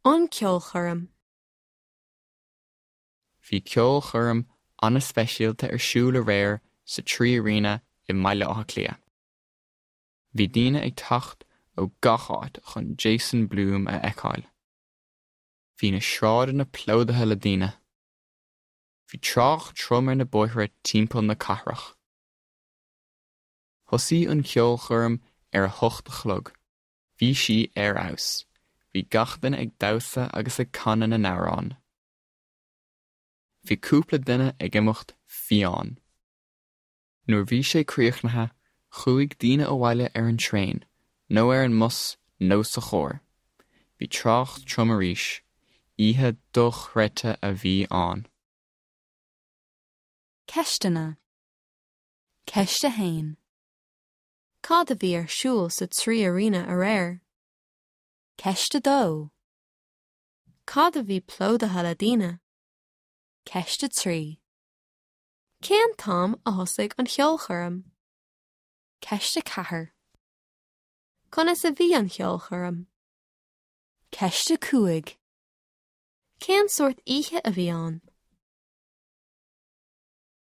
An ceol chorm. Bhí ceol chorm anna speisialta ar siúl a réir sa trí arína I Mbaile Átha Cliath. Bhí daoine ag teacht ó gach áit chun Jason Blum a fheiceáil. Bhí na sráideanna plódathe le daoine. Bhí trách trom ar na bóithre timpeall na cathrach. Thosaigh an ceol chorm ar a hocht a chlog. Bhí si ar aus. Bhí gach duine ag dabhsa agus ag canna na nárán. Bhí cúpla duine ag imeacht fiáin. Nuair bhí sé críochnatha, chuaigh daoine ó bhaile ar an tréin, nó ar an mus, nó sa chóir. Bhí trách trom arís, oíche do chreite a bhí ann. Ceistena. Ceiste hain. Cad a bhí ar siúl sa trí arína a réir. Ceiste dó. Cad a bhí plódathe le daoine. Ceiste trí. Cén tám a thosaigh an ceol chorm. Ceiste cathair. Conas a bhí an ceol chorm. Ceiste cúig. Cén sort oíche a bhí ann.